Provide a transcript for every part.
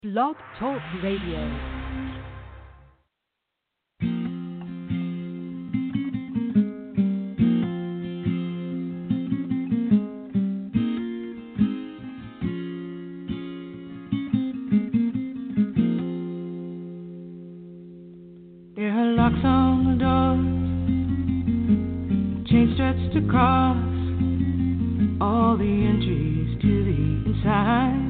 Blog Talk Radio. There are locks on the doors, chains stretched across all the entries to the inside.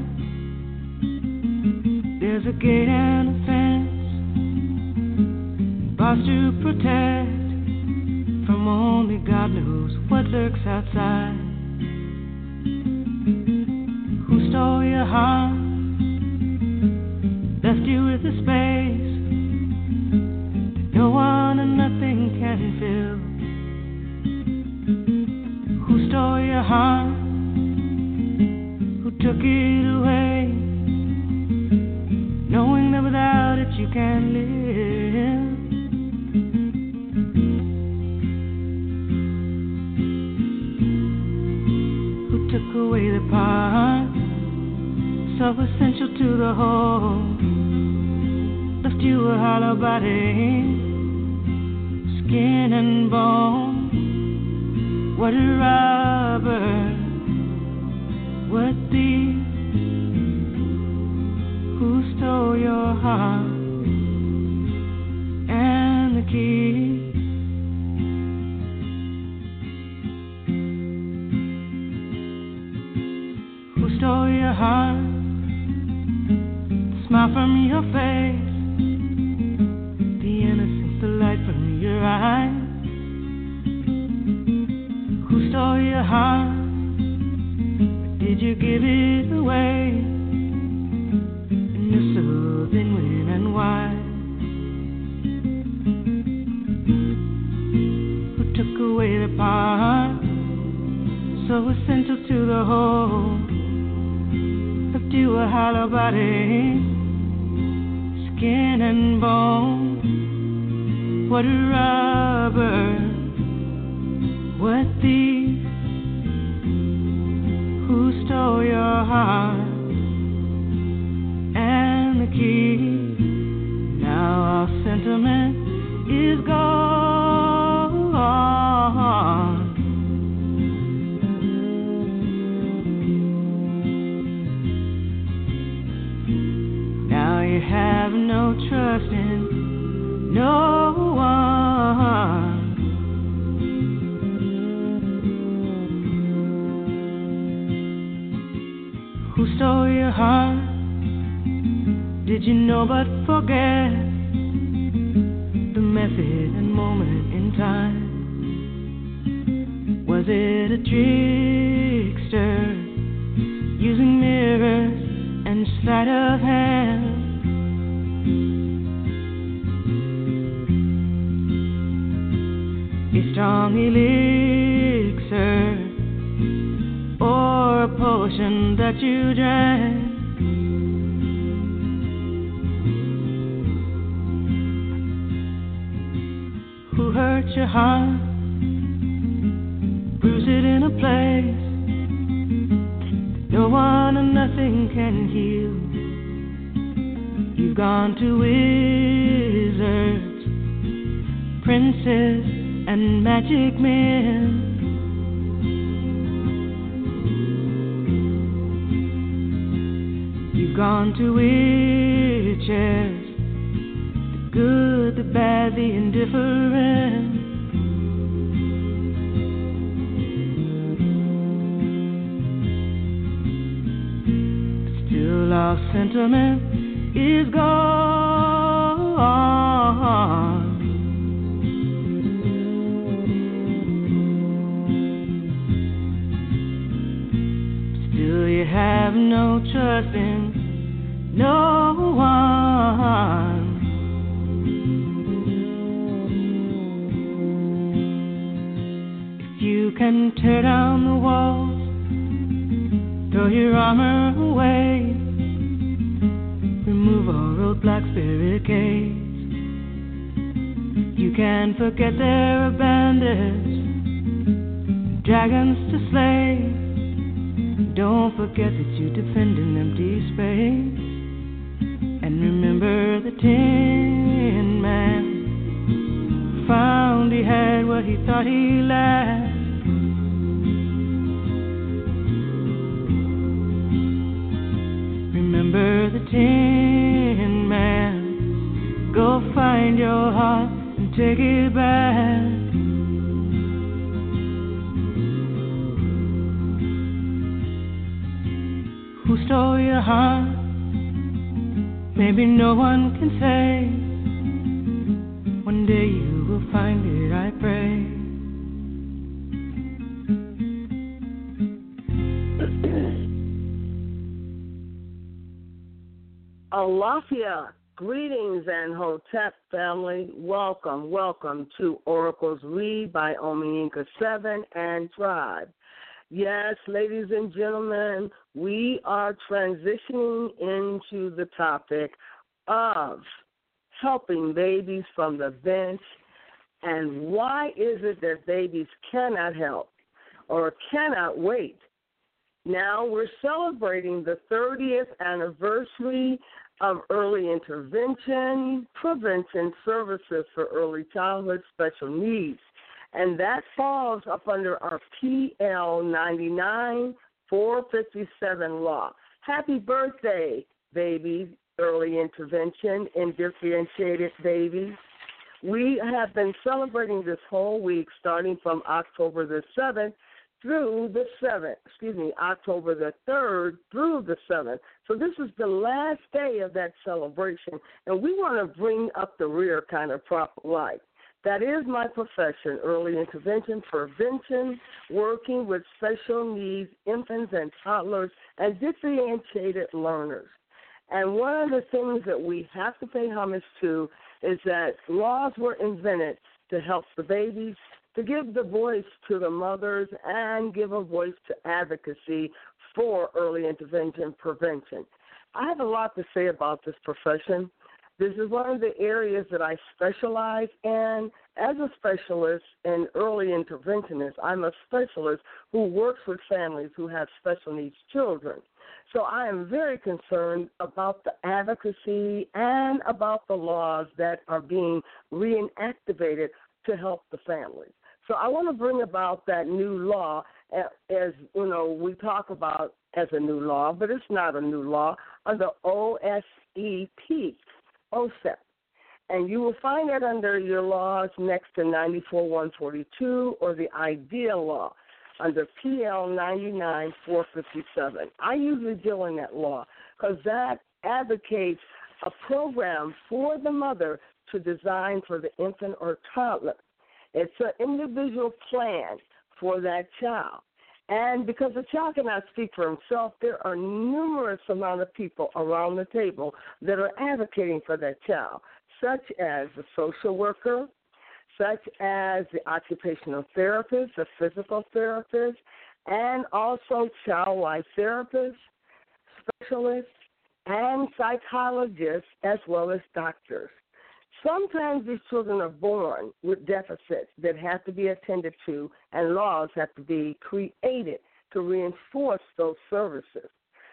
There's a gate and a fence, bars to protect from only God knows what lurks outside. Who stole your heart, left you with a space no one and nothing can fill? Who stole your heart? Who took it away, knowing that without it you can't live? Who took away the part so essential to the whole, left you a hollow body, skin and bone? What a robber, what thief, who stole your heart and the key? Who stole your heart, the smile from your face, the innocence, the light from your eyes? Who stole your heart? Or did you give it away? And if so, then when and why? Who took away the part so essential to the whole, left you a hollow body, skin and bone? What a robber, what thief, who stole your heart and the key? Now our sentiment is gone. Now you have no trust in no one. Who stole your heart? Did you know but forget the method and moment in time? Was it a trickster using mirrors and sleight of hand? A strong elixir or a potion that you drank? Who hurt your heart, bruise it in a place that no one and nothing can heal? You've gone to wizards, princes, and magic men. You've gone to witches, the good, the bad, the indifferent. Still our sentiment is gone. Still you have no trust in no one. If you can tear down the walls, throw your armor away, remove all roadblocks, barricades, you can forget there are bandits, dragons to slay. Don't forget that you defend an empty space. thought he laughed. Remember the Tin Man. Go find your heart and take it back. Who stole your heart? Maybe no one can say. One day you will find it, I pray. Alafia, greetings and Hotep family. Welcome to Oracles Read by Omi Inca 7 and Tribe. Yes, ladies and gentlemen, we are transitioning into the topic of helping babies from the bench, and why is it that babies cannot help or cannot wait? Now we're celebrating the 30th anniversary of early intervention, prevention services for early childhood special needs. And that falls up under our PL 99 457 law. Happy birthday, babies, early intervention and differentiated babies. We have been celebrating this whole week starting from October the 7th through the 7th, October the 3rd through the 7th. So this is the last day of that celebration, and we want to bring up the rear kind of proper light. That is my profession, early intervention, prevention, working with special needs, infants and toddlers, and differentiated learners. And one of the things that we have to pay homage to is that laws were invented to help the babies, to give the voice to the mothers, and give a voice to advocacy for early intervention prevention. I have a lot to say about this profession. This is one of the areas that I specialize in. As a specialist in early interventionist, I'm a specialist who works with families who have special needs children. So I am very concerned about the advocacy and about the laws that are being reactivated to help the families. So I want to bring about that new law, as you know, we talk about as a new law, but it's not a new law, under OSEP. OSEP. And you will find that under your laws next to 94-142 or the IDEA law under PL 99-457. I usually deal in that law because that advocates a program for the mother to design for the infant or toddler. It's an individual plan for that child. And because the child cannot speak for himself, there are numerous amount of people around the table that are advocating for that child, such as the social worker, such as the occupational therapist, the physical therapist, and also child life therapists, specialists, and psychologists, as well as doctors. Sometimes these children are born with deficits that have to be attended to, and laws have to be created to reinforce those services.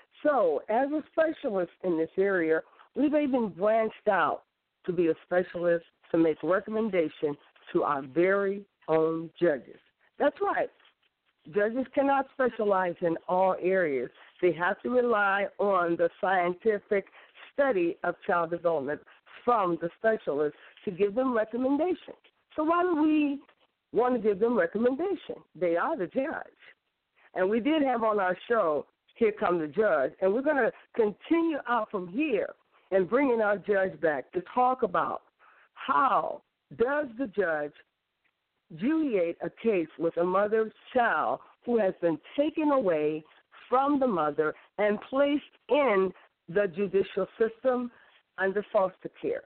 So, as a specialist in this area, we've even branched out to be a specialist to make recommendations to our very own judges. That's right. Judges cannot specialize in all areas. They have to rely on the scientific study of child development from the specialist to give them recommendations. So why do we want to give them recommendations? They are the judge. And we did have on our show, Here Come the Judge, and we're going to continue out from here and bringing our judge back to talk about how does the judge adjudicate a case with a mother's child who has been taken away from the mother and placed in the judicial system under foster care.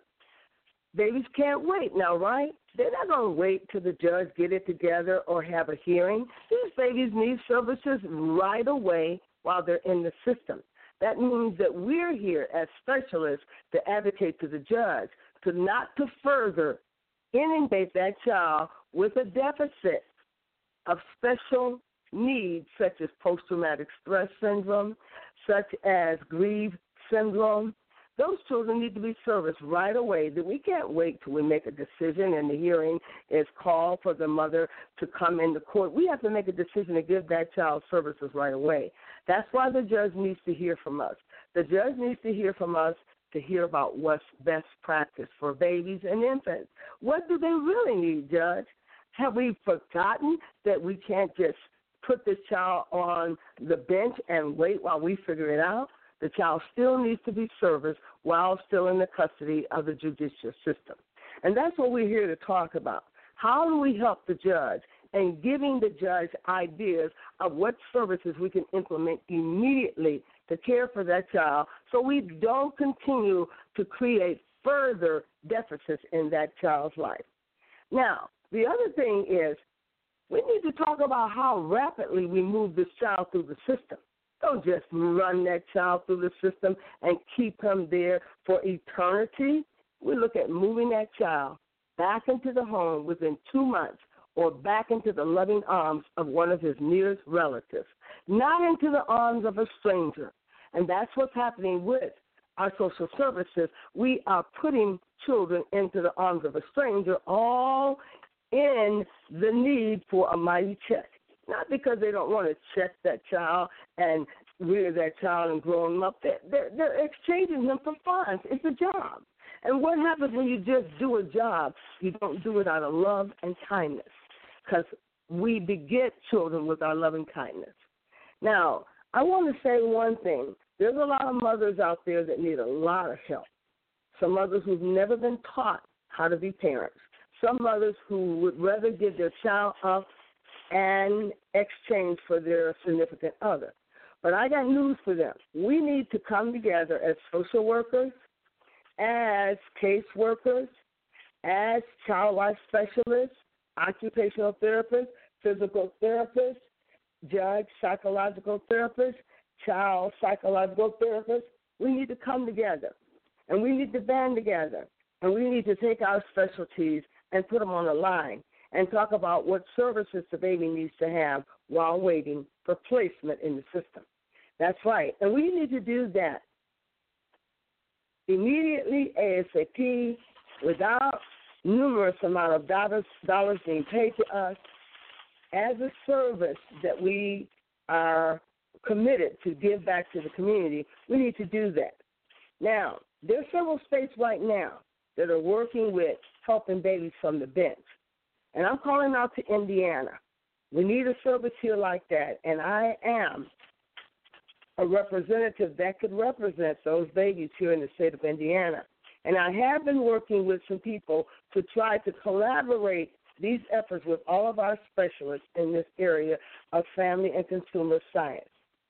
Babies can't wait now, right? They're not going to wait till the judge get it together or have a hearing. These babies need services right away while they're in the system. That means that we're here as specialists to advocate to the judge to not to further inundate that child with a deficit of special needs such as post-traumatic stress syndrome, such as grief syndrome, Those children need to be serviced right away. That we can't wait till we make a decision and the hearing is called for the mother to come into court. We have to make a decision to give that child services right away. That's why the judge needs to hear from us. The judge needs to hear from us to hear about what's best practice for babies and infants. What do they really need, Judge? Have we forgotten that we can't just put this child on the bench and wait while we figure it out? The child still needs to be serviced while still in the custody of the judicial system. And that's what we're here to talk about. How do we help the judge in giving the judge ideas of what services we can implement immediately to care for that child so we don't continue to create further deficits in that child's life? Now, the other thing is we need to talk about how rapidly we move this child through the system. Don't just run that child through the system and keep him there for eternity. We look at moving that child back into the home within 2 months or back into the loving arms of one of his nearest relatives, not into the arms of a stranger. And that's what's happening with our social services. We are putting children into the arms of a stranger, all in the need for a mighty check. Not because they don't want to check that child and rear that child and grow him up. They're exchanging him for funds. It's a job. And what happens when you just do a job? You don't do it out of love and kindness, because we beget children with our loving kindness. Now, I want to say one thing. There's a lot of mothers out there that need a lot of help. Some mothers who've never been taught how to be parents. Some mothers who would rather give their child up and exchange for their significant other. But I got news for them. We need to come together as social workers, as case workers, as child life specialists, occupational therapists, physical therapists, judge psychological therapists, child psychological therapists. We need to come together, and we need to band together, and we need to take our specialties and put them on the line and talk about what services the baby needs to have while waiting for placement in the system. That's right. And we need to do that immediately, ASAP, without numerous amount of dollars being paid to us as a service that we are committed to give back to the community. We need to do that. Now, there's several states right now that are working with helping babies from the bench. And I'm calling out to Indiana. We need a service here like that, and I am a representative that could represent those babies here in the state of Indiana. And I have been working with some people to try to collaborate these efforts with all of our specialists in this area of family and consumer science.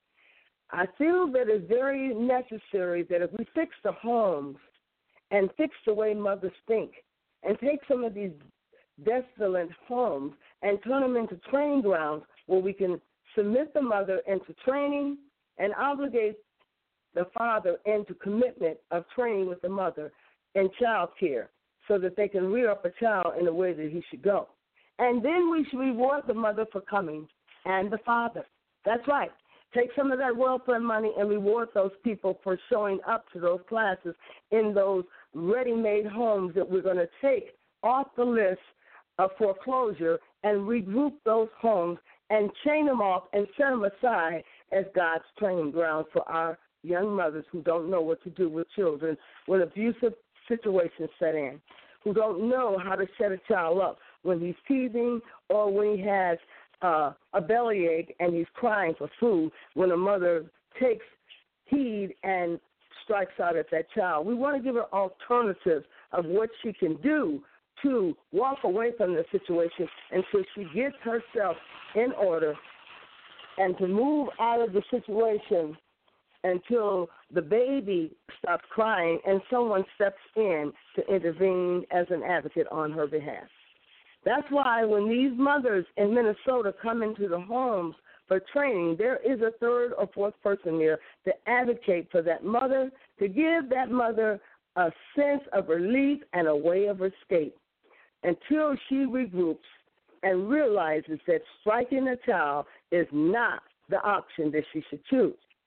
I feel that it's very necessary that if we fix the homes and fix the way mothers think and take some of these desolate homes and turn them into training grounds where we can submit the mother into training and obligate the father into commitment of training with the mother in child care so that they can rear up a child in the way that he should go. And then we should reward the mother for coming and the father. That's right. Take some of that welfare money and reward those people for showing up to those classes in those ready-made homes that we're going to take off the list of foreclosure and regroup those homes and chain them off and set them aside as God's training grounds for our young mothers who don't know what to do with children when abusive situations set in, who don't know how to set a child up when he's teething or when he has a bellyache and he's crying for food, when a mother takes heed and strikes out at that child. We want to give her alternatives of what she can do to walk away from the situation until she gets herself in order and to move out of the situation until the baby stops crying and someone steps in to intervene as an advocate on her behalf. That's why when these mothers in Minnesota come into the homes for training, there is a third or fourth person there to advocate for that mother, to give that mother a sense of relief and a way of escape until she regroups and realizes that striking a child is not the option that she should choose.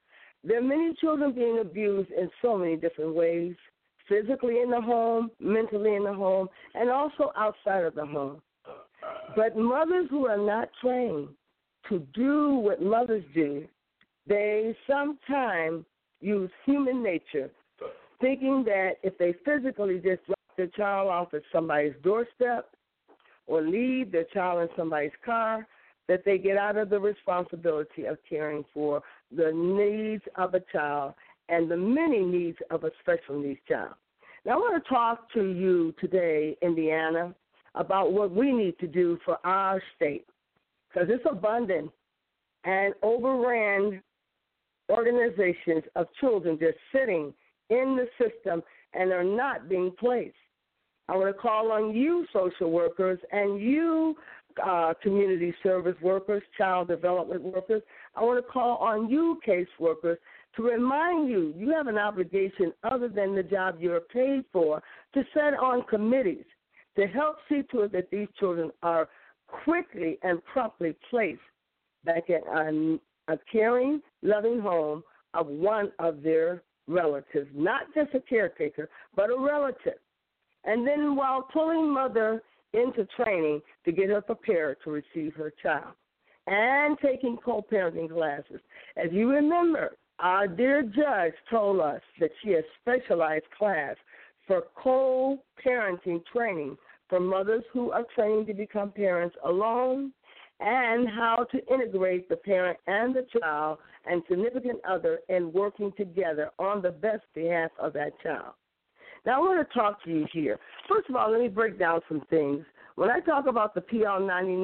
There are many children being abused in so many different ways, physically in the home, mentally in the home, and also outside of the home. But mothers who are not trained to do what mothers do, they sometimes use human nature, thinking that if they physically just drop their child off at somebody's doorstep or leave their child in somebody's car, that they get out of the responsibility of caring for the needs of a child and the many needs of a special needs child. Now, I want to talk to you today, Indiana, about what we need to do for our state, because it's abundant and overran organizations of children just sitting in the system and are not being placed. I want to call on you, social workers, and you, community service workers, child development workers. I want to call on you, caseworkers, to remind you you have an obligation other than the job you're paid for to set on committees to help see to it that these children are quickly and promptly placed back in a caring, loving home of one of their relatives, not just a caretaker, but a relative. And then while pulling mother into training to get her prepared to receive her child and taking co-parenting classes. As you remember, our dear judge told us that she has specialized class for co-parenting training for mothers who are training to become parents alone and how to integrate the parent and the child and significant other in working together on the best behalf of that child. Now, I want to talk to you here. First of all, let me break down some things. When I talk about the PL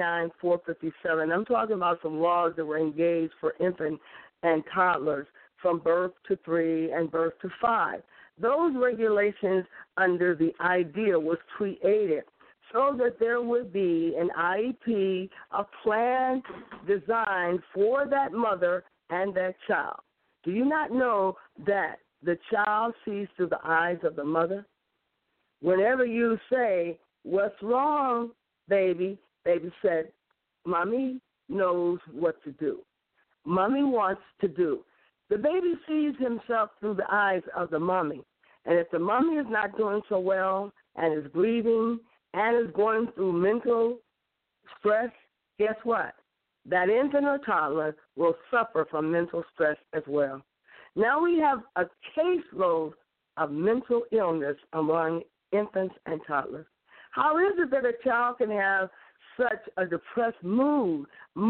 99-457, I'm talking about some laws that were engaged for infant and toddlers from birth to 3 and birth to 5. Those regulations under the idea was created so that there would be an IEP, a plan designed for that mother and that child. Do you not know that the child sees through the eyes of the mother? Whenever you say, "What's wrong, baby?" Baby said, "Mommy knows what to do. Mommy wants to do." The baby sees himself through the eyes of the mommy. And if the mommy is not doing so well and is grieving and is going through mental stress, guess what? That infant or toddler will suffer from mental stress as well. Now we have a caseload of mental illness among infants and toddlers. How is it that a child can have such a depressed mood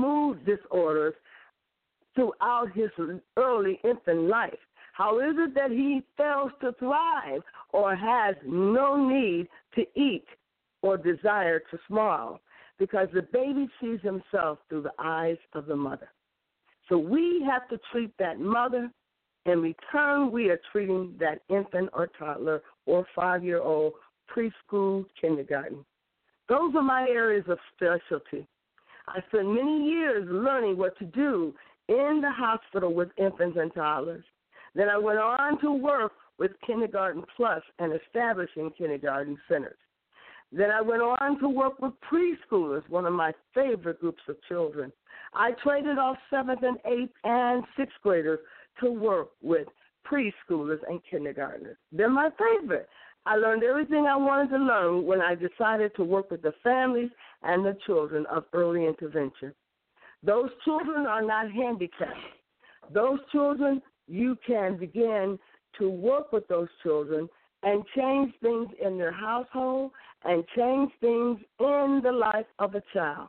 disorders throughout his early infant life? How is it that he fails to thrive or has no need to eat or desire to smile? Because the baby sees himself through the eyes of the mother. So we have to treat that mother. In return, we are treating that infant or toddler or 5-year-old, preschool, kindergarten. Those are my areas of specialty. I spent many years learning what to do in the hospital with infants and toddlers. Then I went on to work with Kindergarten Plus and establishing kindergarten centers. Then I went on to work with preschoolers, one of my favorite groups of children. I traded off 7th and 8th and 6th graders to work with preschoolers and kindergartners. They're my favorite. I learned everything I wanted to learn when I decided to work with the families and the children of early intervention. Those children are not handicapped. Those children, you can begin to work with those children and change things in their household and change things in the life of a child.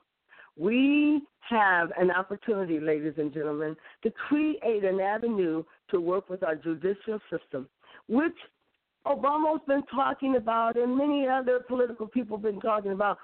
We have an opportunity, ladies and gentlemen, to create an avenue to work with our judicial system, which Obama's been talking about and many other political people have been talking about,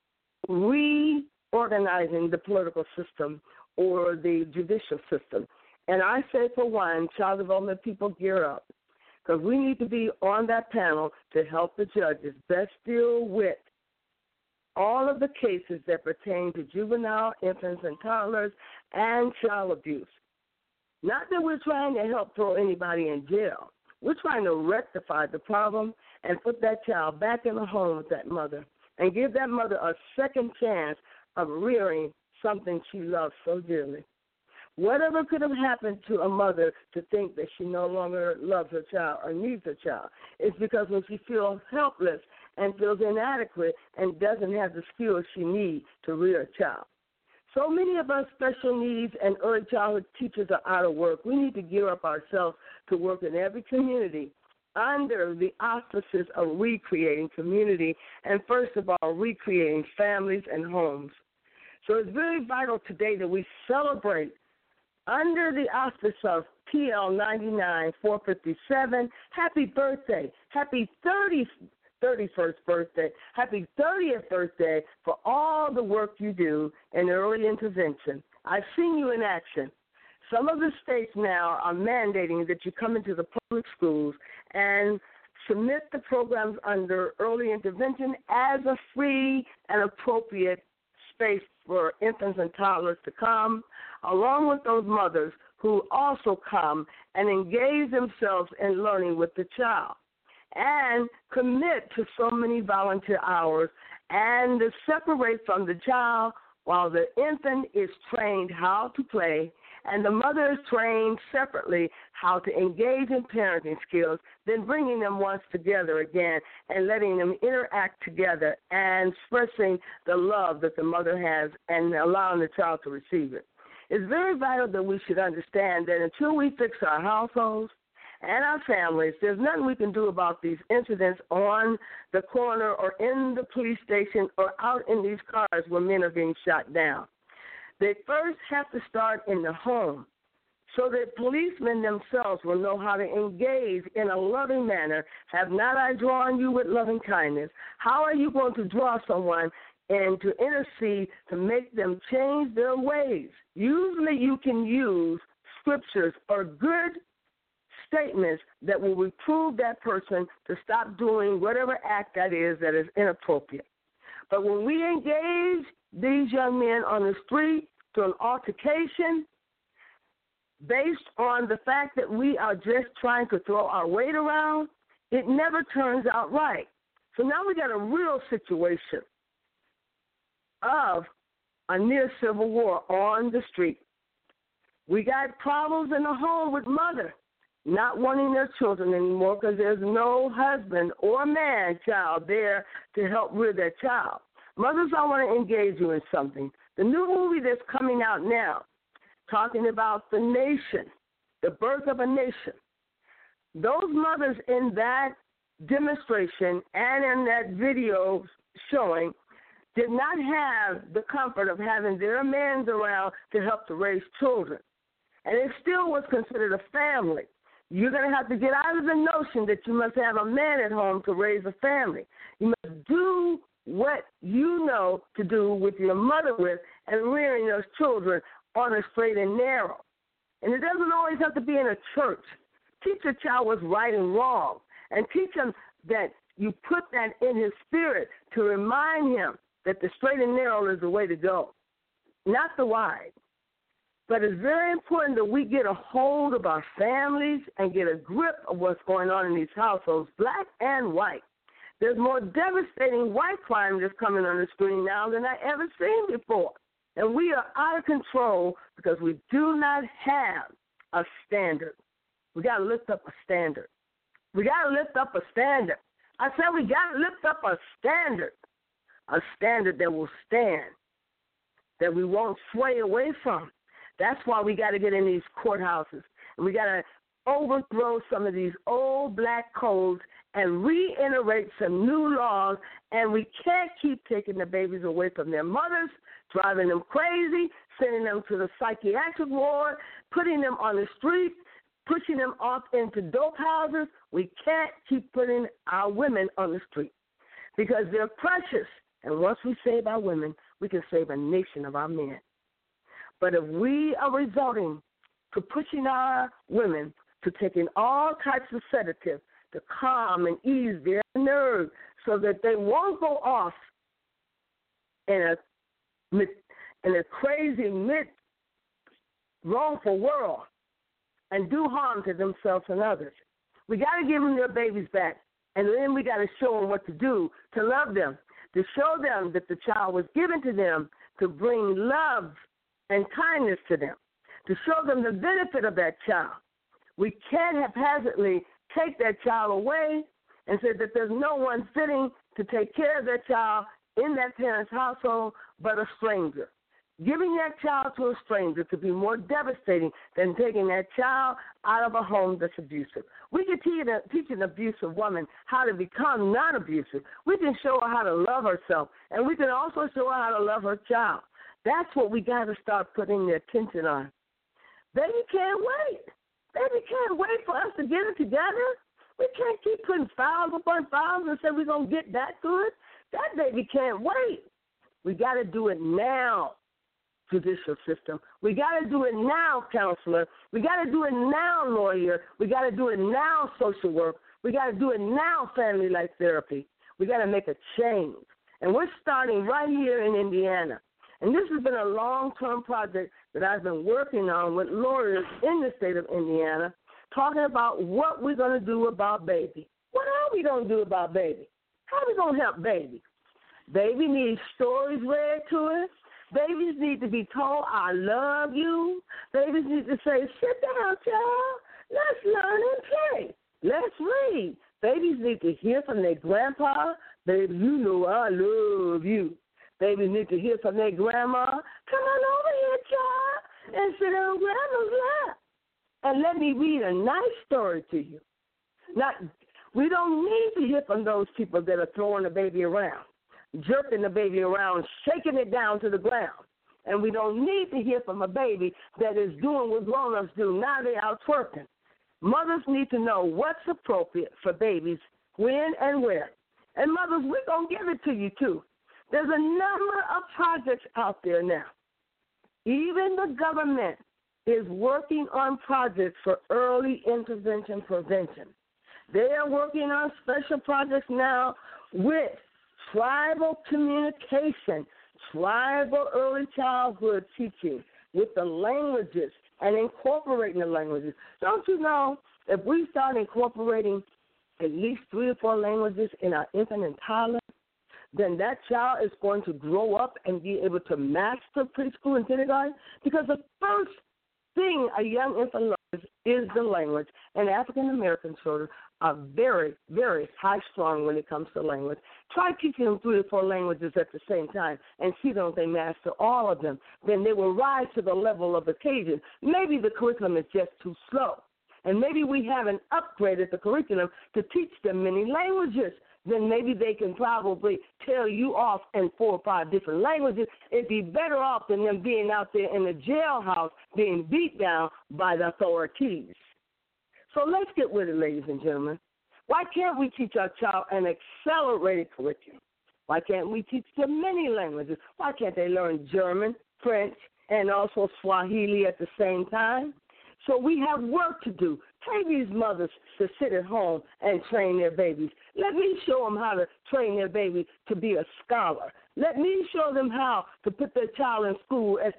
reorganizing the political system or the judicial system. And I say, for one, child development people, gear up, because we need to be on that panel to help the judges best deal with all of the cases that pertain to juvenile, infants, and toddlers, and child abuse. Not that we're trying to help throw anybody in jail. We're trying to rectify the problem and put that child back in the home with that mother and give that mother a second chance of rearing something she loves so dearly. Whatever could have happened to a mother to think that she no longer loves her child or needs her child, it's because when she feels helpless and feels inadequate and doesn't have the skills she needs to rear a child. So many of us special needs and early childhood teachers are out of work. We need to gear up ourselves to work in every community under the auspices of recreating community and, first of all, recreating families and homes. So it's very vital today that we celebrate under the auspice of PL 99 457. Happy birthday. Happy 31st birthday. Happy 30th birthday for all the work you do in early intervention. I've seen you in action. Some of the states now are mandating that you come into the public schools and submit the programs under early intervention as a free and appropriate space for infants and toddlers to come, along with those mothers who also come and engage themselves in learning with the child and commit to so many volunteer hours and to separate from the child while the infant is trained how to play and the mother is trained separately how to engage in parenting skills, then bringing them once together again and letting them interact together and expressing the love that the mother has and allowing the child to receive it. It's very vital that we should understand that until we fix our households and our families, there's nothing we can do about these incidents on the corner or in the police station or out in these cars where men are being shot down. They first have to start in the home so that policemen themselves will know how to engage in a loving manner. Have not I drawn you with loving kindness? How are you going to draw someone and to intercede to make them change their ways? Usually you can use scriptures or good statements that will reprove that person to stop doing whatever act that is inappropriate. But when we engage these young men on the street to an altercation based on the fact that we are just trying to throw our weight around, it never turns out right. So now we got a real situation of a near civil war on the street. We got problems in the home with mother not wanting their children anymore because there's no husband or man child there to help rear their child. Mothers, I want to engage you in something. The new movie that's coming out now, talking about the nation, the birth of a nation. Those mothers in that demonstration and in that video showing did not have the comfort of having their men around to help to raise children. And it still was considered a family. You're going to have to get out of the notion that you must have a man at home to raise a family. You must do what you know to do with your mother with and rearing those children on a straight and narrow. And it doesn't always have to be in a church. Teach a child what's right and wrong and teach him that you put that in his spirit to remind him that the straight and narrow is the way to go, not the wide. But it's very important that we get a hold of our families and get a grip of what's going on in these households, black and white. There's more devastating white crime that's coming on the screen now than I ever seen before. And we are out of control because we do not have a standard. We got to lift up a standard. We got to lift up a standard. I said we got to lift up a standard that will stand, that we won't sway away from. That's why we got to get in these courthouses. And we got to overthrow some of these old black codes and reiterate some new laws. And we can't keep taking the babies away from their mothers, driving them crazy, sending them to the psychiatric ward, putting them on the street, pushing them off into dope houses. We can't keep putting our women on the street because they're precious. And once we save our women, we can save a nation of our men. But if we are resorting to pushing our women to taking all types of sedatives to calm and ease their nerves so that they won't go off in a crazy, wrongful world and do harm to themselves and others. We got to give them their babies back, and then we got to show them what to do to love them, to show them that the child was given to them to bring love and kindness to them, to show them the benefit of that child. We can't haphazardly take that child away and say that there's no one fitting to take care of that child in that parent's household but a stranger. Giving that child to a stranger could be more devastating than taking that child out of a home that's abusive. We can teach an abusive woman how to become non-abusive. We can show her how to love herself, and we can also show her how to love her child. That's what we got to start putting the attention on. Baby can't wait. Baby can't wait for us to get it together. We can't keep putting files upon files and say we're going to get that good. That baby can't wait. We got to do it now, judicial system. We got to do it now, counselor. We got to do it now, lawyer. We got to do it now, social work. We got to do it now, family life therapy. We got to make a change. And we're starting right here in Indiana. And this has been a long-term project that I've been working on with lawyers in the state of Indiana, talking about what we're going to do about baby. What are we going to do about baby? How are we going to help baby? Baby needs stories read to us. Babies need to be told, I love you. Babies need to say, sit down, child. Let's learn and play. Let's read. Babies need to hear from their grandpa, baby, you know I love you. Babies need to hear from their grandma, come on over here, child, and sit on grandma's lap. And let me read a nice story to you. We don't need to hear from those people that are throwing the baby around, jerking the baby around, shaking it down to the ground. And we don't need to hear from a baby that is doing what grown-ups do. Now they're out twerking. Mothers need to know what's appropriate for babies, when and where. And mothers, we're going to give it to you, too. There's a number of projects out there now. Even the government is working on projects for early intervention prevention. They are working on special projects now with tribal communication, tribal early childhood teaching with the languages and incorporating the languages. Don't you know, if we start incorporating at least 3 or 4 languages in our infant and toddler, then that child is going to grow up and be able to master preschool and kindergarten, because the first thing a young infant learns is the language, and African-American children are very, very high-strung when it comes to language. Try teaching them 3 or 4 languages at the same time and see if they master all of them. Then they will rise to the level of occasion. Maybe the curriculum is just too slow, and maybe we haven't upgraded the curriculum to teach them many languages. Then maybe they can probably tell you off in 4 or 5 different languages. It'd be better off than them being out there in the jailhouse being beat down by the authorities. So let's get with it, ladies and gentlemen. Why can't we teach our child an accelerated curriculum? Why can't we teach them many languages? Why can't they learn German, French, and also Swahili at the same time? So we have work to do. Take these mothers to sit at home and train their babies. Let me show them how to train their baby to be a scholar. Let me show them how to put their child in school at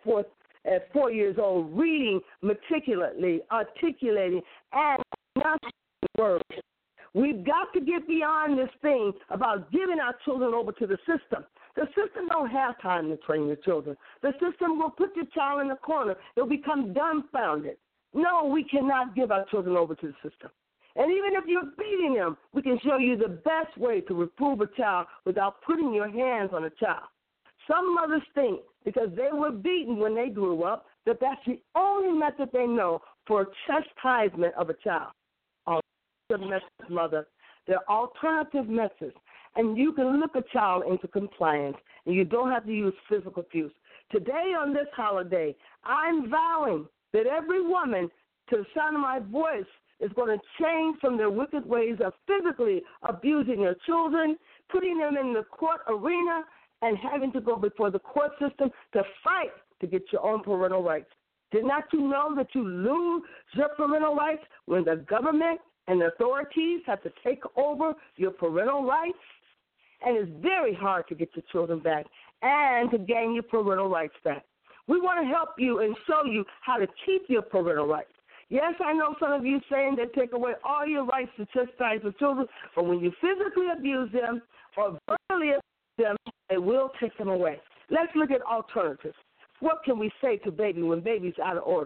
4 years old, reading meticulously, articulating, and not words. We've got to get beyond this thing about giving our children over to the system. The system don't have time to train your children. The system will put your child in the corner. They'll become dumbfounded. No, we cannot give our children over to the system. And even if you're beating them, we can show you the best way to reprove a child without putting your hands on a child. Some mothers think because they were beaten when they grew up that that's the only method they know for chastisement of a child. Alternative methods, mother. There are alternative methods. And you can look a child into compliance, and you don't have to use physical abuse. Today on this holiday, I'm vowing that every woman, to the sound of my voice, is going to change from their wicked ways of physically abusing their children, putting them in the court arena, and having to go before the court system to fight to get your own parental rights. Did not you know that you lose your parental rights when the government and the authorities have to take over your parental rights? And it's very hard to get your children back and to gain your parental rights back. We want to help you and show you how to keep your parental rights. Yes, I know some of you saying they take away all your rights to chastise the children, but when you physically abuse them or verbally abuse them, they will take them away. Let's look at alternatives. What can we say to baby when baby's out of order?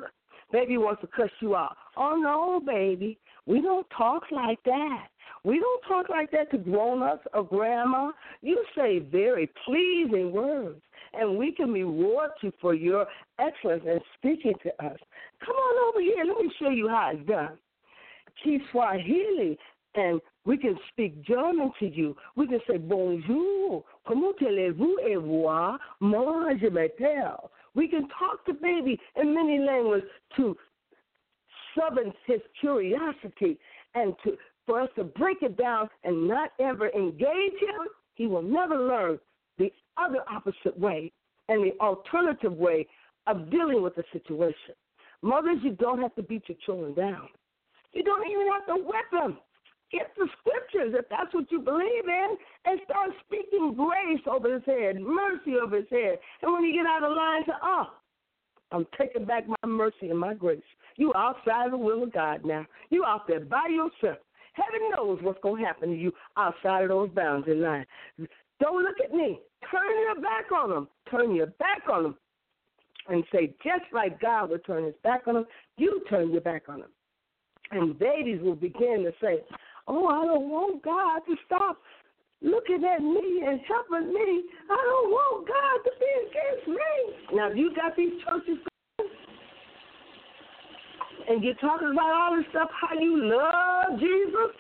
Baby wants to cuss you out. Oh, no, baby. We don't talk like that. We don't talk like that to grown-ups or grandma. You say very pleasing words, and we can reward you for your excellence in speaking to us. Come on over here. Let me show you how it's done. Kiswahili, and we can speak German to you. We can say, bonjour, comment allez-vous et moi, moi je m'appelle. We can talk to baby in many languages to summon his curiosity and for us to break it down and not ever engage him. He will never learn the other opposite way and the alternative way of dealing with the situation. Mothers, you don't have to beat your children down. You don't even have to whip them. Get the scriptures, if that's what you believe in, and start speaking grace over his head, mercy over his head. And when you get out of line, say, I'm taking back my mercy and my grace. You outside the will of God now. You out there by yourself. Heaven knows what's going to happen to you outside of those bounds in line. Don't look at me. Turn your back on them. Turn your back on them. And say, just like God would turn his back on them, you turn your back on them. And babies will begin to say, oh, I don't want God to stop looking at me and helping me. I don't want God to be against me. Now, you got these churches and you're talking about all this stuff, how you love Jesus.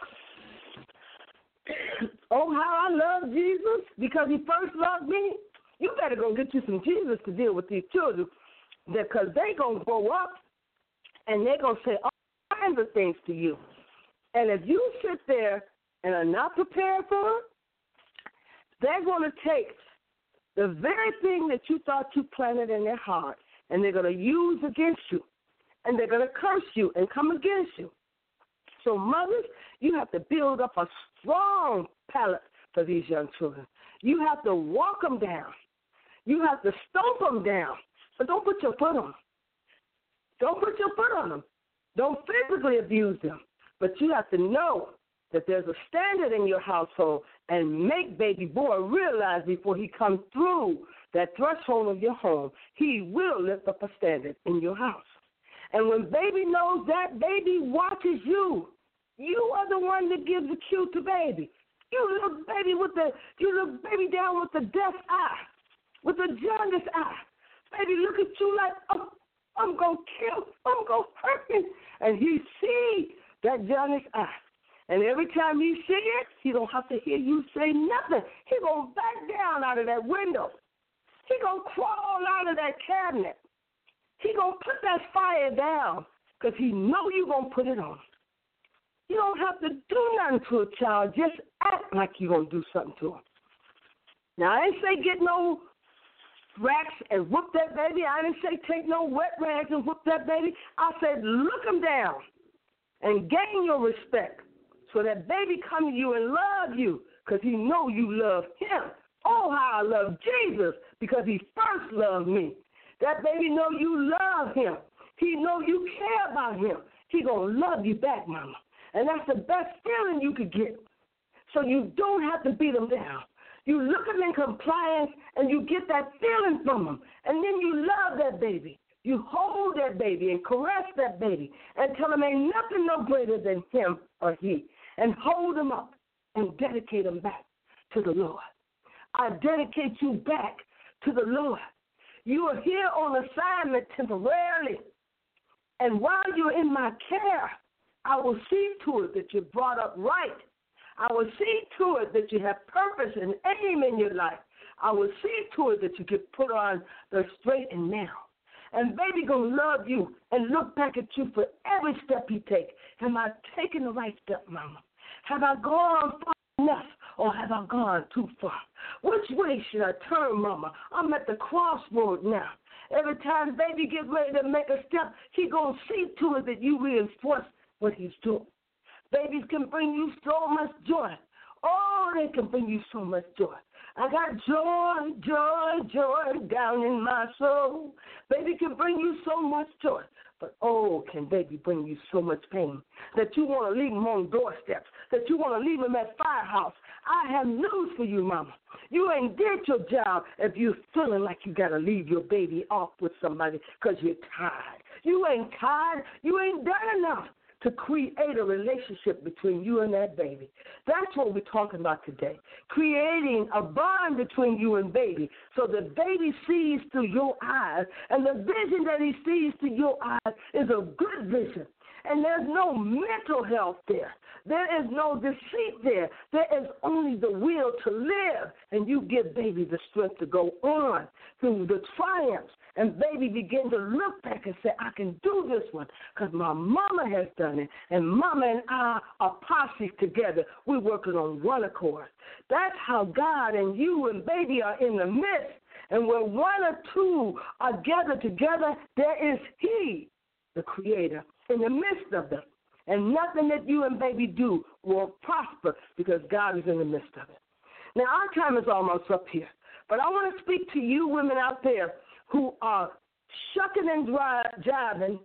Oh, how I love Jesus because he first loved me. You better go get you some Jesus to deal with these children because they're going to grow up and they're going to say all kinds of things to you. And if you sit there and are not prepared for it, they're going to take the very thing that you thought you planted in their heart and they're going to use against you. And they're going to curse you and come against you. So, mothers, you have to build up a strong palate for these young children. You have to walk them down. You have to stomp them down. But don't put your foot on them. Don't put your foot on them. Don't physically abuse them. But you have to know that there's a standard in your household and make baby boy realize before he comes through that threshold of your home, he will lift up a standard in your house. And when baby knows that, baby watches you. You are the one that gives the cue to baby. You look baby down with the death eye, with the jaundice eye. Baby look at you like, oh, I'm going to kill, I'm going to hurt me. And he sees that jaundice eye. And every time he see it, he don't have to hear you say nothing. He going to back down out of that window. He going to crawl out of that cabinet. He going to put that fire down because he know you going to put it on. You don't have to do nothing to a child. Just act like you're going to do something to him. Now, I didn't say get no racks and whoop that baby. I didn't say take no wet rags and whoop that baby. I said look him down and gain your respect so that baby come to you and love you because he know you love him. Oh, how I love Jesus because he first loved me. That baby know you love him. He know you care about him. He going to love you back, mama. And that's the best feeling you could get. So you don't have to beat him down. You look at him in compliance and you get that feeling from him. And then you love that baby. You hold that baby and caress that baby and tell him ain't nothing no greater than him or he. And hold him up and dedicate him back to the Lord. I dedicate you back to the Lord. You are here on assignment temporarily. And while you're in my care, I will see to it that you're brought up right. I will see to it that you have purpose and aim in your life. I will see to it that you get put on the straight and narrow. And baby gonna love you and look back at you for every step you take. Am I taking the right step, mama? Have I gone far enough or have I gone too far? Which way should I turn, mama? I'm at the crossroad now. Every time baby gets ready to make a step, he gonna see to it that you reinforce what he's doing. Babies can bring you so much joy. Oh, they can bring you so much joy. I got joy, joy, joy down in my soul. Baby can bring you so much joy. But, oh, can baby bring you so much pain that you want to leave him on doorsteps, that you want to leave him at firehouse. I have news for you, mama. You ain't did your job if you're feeling like you got to leave your baby off with somebody because you're tired. You ain't kind. You ain't done enough to create a relationship between you and that baby. That's what we're talking about today. Creating a bond between you and baby so the baby sees through your eyes, and the vision that he sees through your eyes is a good vision. And there's no mental health there. There is no deceit there. There is only the will to live. And you give baby the strength to go on through the triumphs. And baby begin to look back and say, I can do this one because my mama has done it. And mama and I are posse together. We're working on one accord. That's how God and you and baby are in the midst. And when one or two are gathered together, there is he, the creator, in the midst of them. And nothing that you and baby do will prosper because God is in the midst of it. Now, our time is almost up here. But I want to speak to you women out there who are shucking and jiving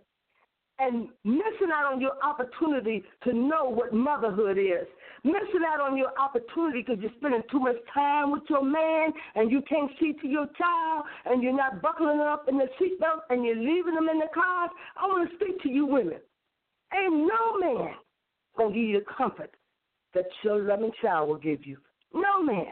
and missing out on your opportunity to know what motherhood is. Missing out on your opportunity because you're spending too much time with your man and you can't see to your child and you're not buckling up in the seatbelt and you're leaving them in the cars. I want to speak to you women. Ain't no man going to give you the comfort that your loving child will give you. No man.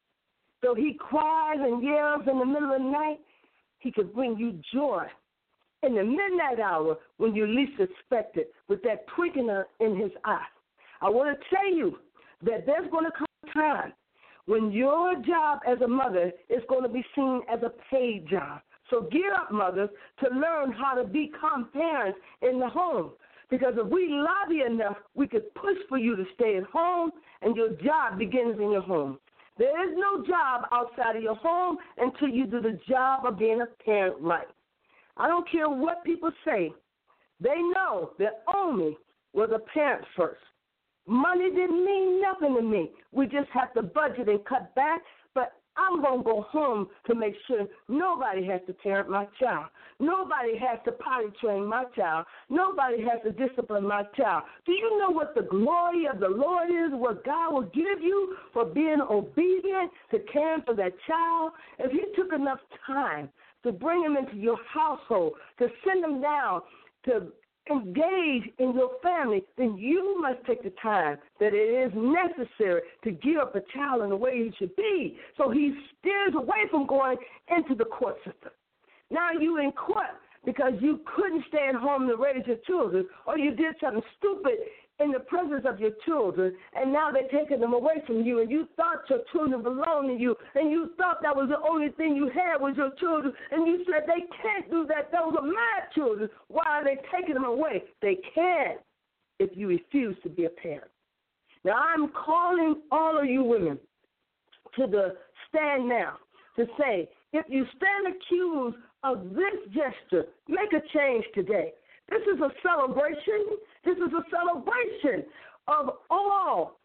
So he cries and yells in the middle of the night, he can bring you joy in the midnight hour when you least expect it with that twinkling in his eye. I want to tell you that there's going to come a time when your job as a mother is going to be seen as a paid job. So gear up, mothers, to learn how to become parents in the home. Because if we lobby enough, we could push for you to stay at home, and your job begins in your home. There is no job outside of your home until you do the job of being a parent right. I don't care what people say. They know that Omi was a parent first. Money didn't mean nothing to me. We just have to budget and cut back, but I'm going to go home to make sure nobody has to parent my child. Nobody has to potty train my child. Nobody has to discipline my child. Do you know what the glory of the Lord is, what God will give you for being obedient to caring for that child? If you took enough time to bring him into your household, to send him down, to engage in your family, then you must take the time that it is necessary to gear up a child in the way he should be. So he steers away from going into the court system. Now you in court because you couldn't stay at home to raise your children, or you did something stupid in the presence of your children, and now they're taking them away from you, and you thought your children belonged to you, and you thought that was the only thing you had was your children, and you said they can't do that. Those are my children. Why are they taking them away? They can if you refuse to be a parent. Now, I'm calling all of you women to the stand now to say, if you stand accused of this gesture, make a change today. This is a celebration. This is a celebration of all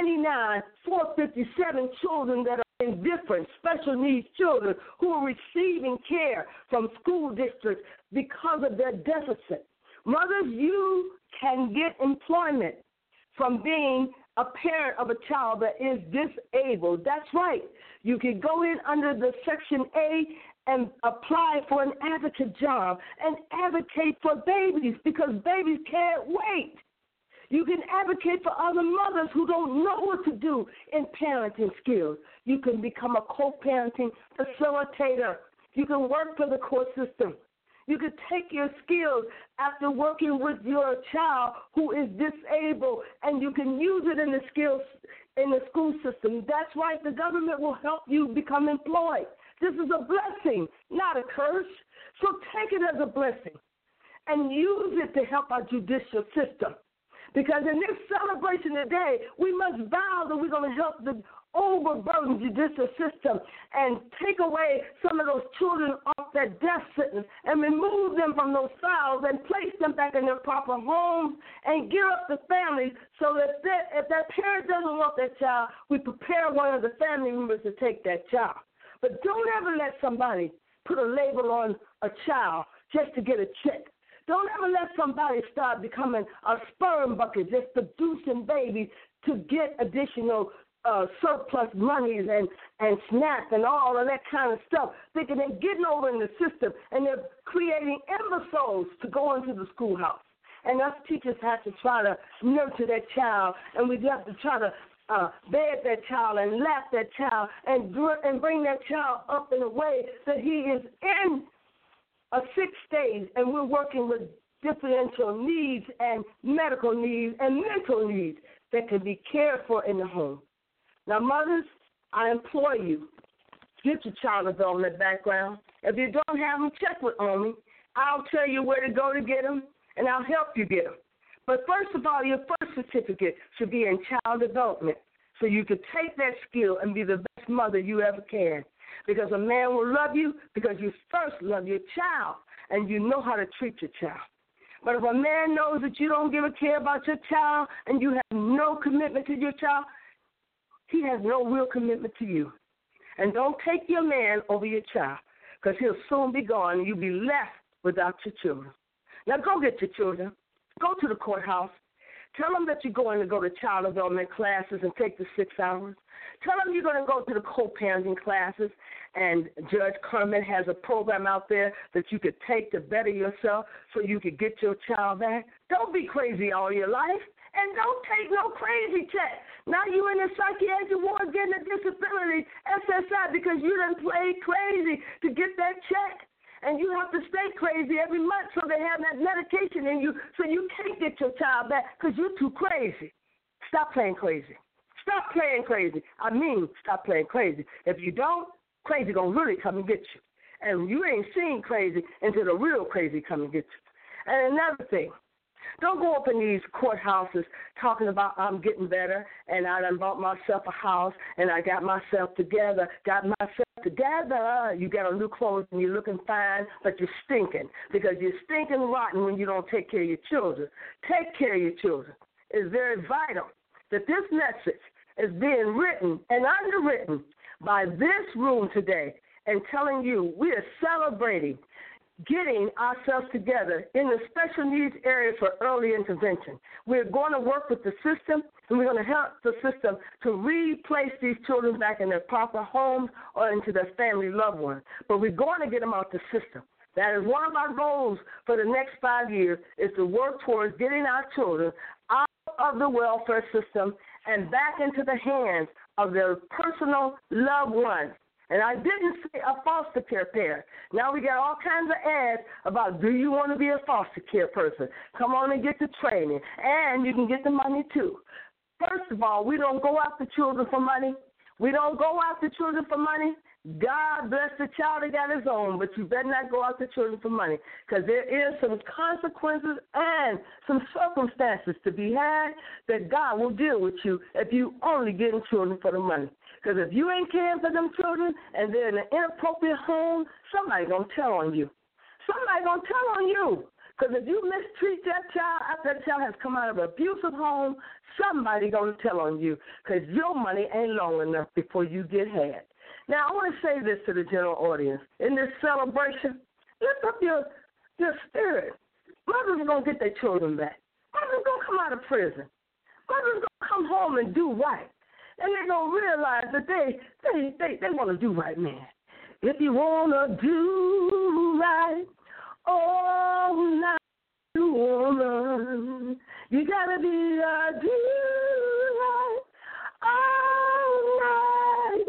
99,457 children that are in different special needs children who are receiving care from school districts because of their deficit. Mothers, you can get employment from being a parent of a child that is disabled. That's right. You can go in under the Section A and apply for an advocate job and advocate for babies because babies can't wait. You can advocate for other mothers who don't know what to do in parenting skills. You can become a co-parenting facilitator. You can work for the court system. You can take your skills after working with your child who is disabled, and you can use it in the skills in the school system. That's right. The government will help you become employed. This is a blessing, not a curse. So take it as a blessing and use it to help our judicial system. Because in this celebration today, we must vow that we're going to help the overburdened judicial system and take away some of those children off that death sentence and remove them from those files and place them back in their proper homes and gear up the families so that if that parent doesn't want that child, we prepare one of the family members to take that child. But don't ever let somebody put a label on a child just to get a check. Don't ever let somebody start becoming a sperm bucket, just producing babies to get additional surplus monies and SNAP and all of that kind of stuff, thinking they're getting over in the system, and they're creating imbeciles to go into the schoolhouse. And us teachers have to try to nurture that child, and we have to try to bed that child and laugh that child and bring that child up in a way that he is in a sick stage, and we're working with differential needs and medical needs and mental needs that can be cared for in the home. Now, mothers, I implore you, get your child development background. If you don't have them, check with OMI. I'll tell you where to go to get them, and I'll help you get them. But first of all, your first certificate should be in child development, so you can take that skill and be the best mother you ever can. Because a man will love you because you first love your child, and you know how to treat your child. But if a man knows that you don't give a care about your child and you have no commitment to your child, he has no real commitment to you. And don't take your man over your child, because he'll soon be gone and you'll be left without your children. Now go get your children. Go to the courthouse. Tell them that you're going to go to child development classes and take the 6 hours. Tell them you're going to go to the co-parenting classes, and Judge Kermit has a program out there that you could take to better yourself so you could get your child back. Don't be crazy all your life, and don't take no crazy check. Now you in the psychiatric ward getting a disability, SSI, because you done played crazy to get that check. And you have to stay crazy every month so they have that medication in you so you can't get your child back because you're too crazy. Stop playing crazy. Stop playing crazy. I mean, stop playing crazy. If you don't, crazy going to really come and get you. And you ain't seen crazy until the real crazy come and get you. And another thing, don't go up in these courthouses talking about I'm getting better and I done bought myself a house and I got myself together. You got on new clothes and you're looking fine, but you're stinking because you're stinking rotten when you don't take care of your children. Take care of your children. It's very vital that this message is being written and underwritten by this room today and telling you we are celebrating getting ourselves together in the special needs area for early intervention. We're going to work with the system, and we're going to help the system to replace these children back in their proper homes or into their family loved ones. But we're going to get them out the system. That is one of our goals for the next 5 years, is to work towards getting our children out of the welfare system and back into the hands of their personal loved ones. And I didn't say a foster care parent. Now we got all kinds of ads about, do you want to be a foster care person? Come on and get the training. And you can get the money too. First of all, we don't go after children for money. We don't go after children for money. God bless the child that got his own, but you better not go after children for money, because there is some consequences and some circumstances to be had that God will deal with you if you only getting children for the money. Because if you ain't caring for them children and they're in an inappropriate home, somebody's going to tell on you. Somebody's going to tell on you. Because if you mistreat that child after that child has come out of an abusive home, somebody's going to tell on you, because your money ain't long enough before you get had. Now, I want to say this to the general audience. In this celebration, lift up your spirit. Mothers are going to get their children back. Mothers are going to come out of prison. Mothers are going to come home and do right. And they're going to realize that they want to do right, man. If you want to do right, oh, now you woman, you got to be a do right, all right,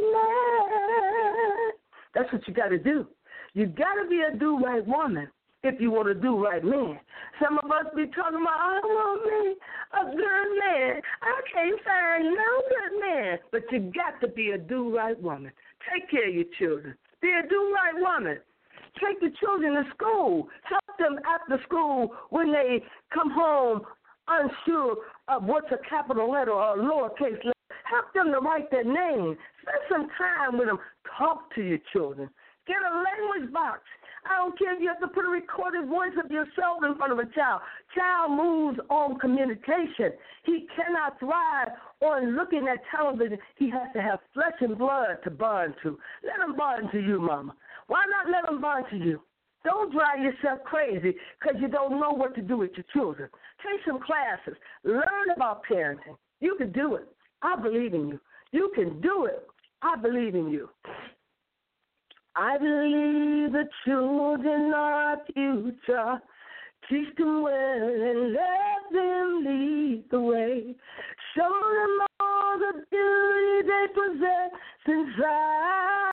man. That's what you got to do. You got to be a do right woman if you want to do right man. Some of us be talking about, I want me a good man. I can't find no good man. But you got to be a do right woman. Take care of your children. Be a do right woman. Take the children to school. Help them after school when they come home unsure of what's a capital letter or a lowercase letter. Help them to write their name. Spend some time with them. Talk to your children. Get a language box. I don't care if you have to put a recorded voice of yourself in front of a child. Child moves on communication. He cannot thrive on looking at television. He has to have flesh and blood to bond to. Let him bond to you, mama. Why not let him bond to you? Don't drive yourself crazy because you don't know what to do with your children. Take some classes. Learn about parenting. You can do it. I believe in you. You can do it. I believe in you. I believe the children are our future. Teach them well and let them lead the way. Show them all the beauty they possess inside.